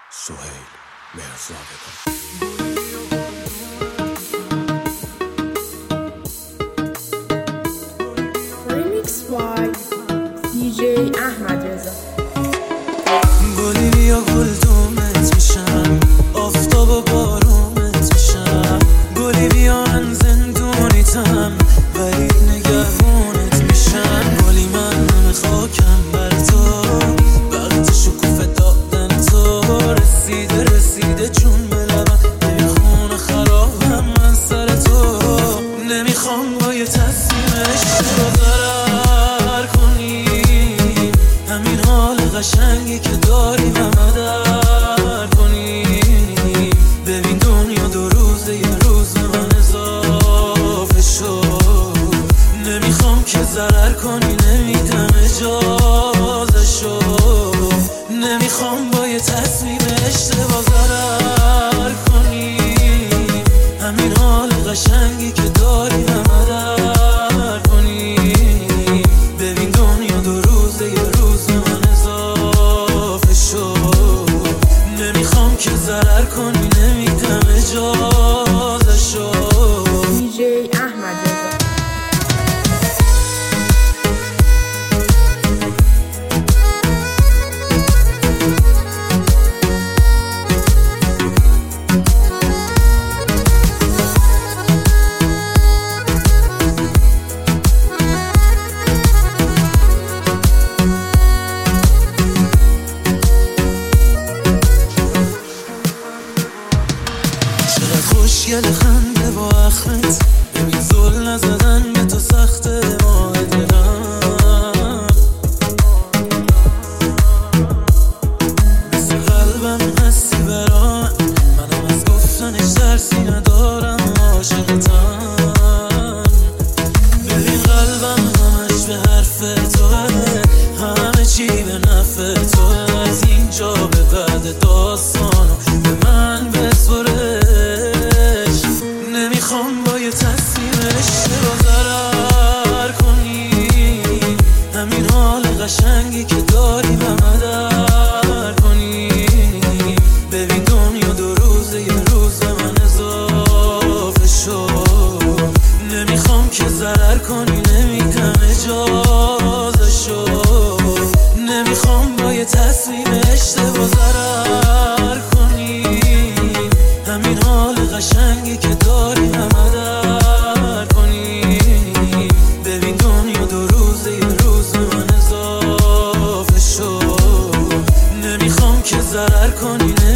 سهیل مهرزادگان. Remix by DJ احمد رضا. گلی بیا گل دومت میشم، آفتاب و بارونت میشم. گلی بیا من زندونیتم ولی نگهبونت میشم. گلی من نم خاکم بر تو، وقت شکوفه دادن تو. رسیده جون به لبم، نمیخونه خرابم من سر تو. نمیخوام با یه تصمیم عشق ضرر کنیم، همین حال قشنگی که داریم همه در کنیم. ببین دنیا دو روزه، یه روز به من اضافه شد. نمیخوام که ضرر کنی، نمیدم اجازه شو. نمیخوام با یه تصمیم اشتباه ضرر کنیم، همین حال قشنگی که داری همه در کنیم. ببین دنیا دو روزه، یه روز من اضافه شد. نمیخوام که ضرر کنی، نمیدم اجازه شو. DJ احمد رضا. چقدر خوشگل خنده با اخمت، ببین زل نزدن به تو سخته. ماه دلم مثل قلبم هستی برام، منم از گفتنش ترسی ندارم. عاشقتم، ببین قلبم همش به حرف توه، همه چی به نفع توه. از اینجا به بعد داستانو به من بسپرش. نمیخوام با یه تصمیم اشتباه ضرر کنیم، همین حال قشنگی که داریم همه در کنیم. ببین دنیا دو روزه، یه روز به من اضافه شد. نمیخوام که ضرر کنی، نمیدم اجازه شو. نمیخوام با یه تصمیم اشتباه ضرر کنیم، همین حال قشنگی که داری همه در کنیم. ببین دنیا دو روزه، یه روز به من اضافه شد. نمیخوام که ضرر کنی،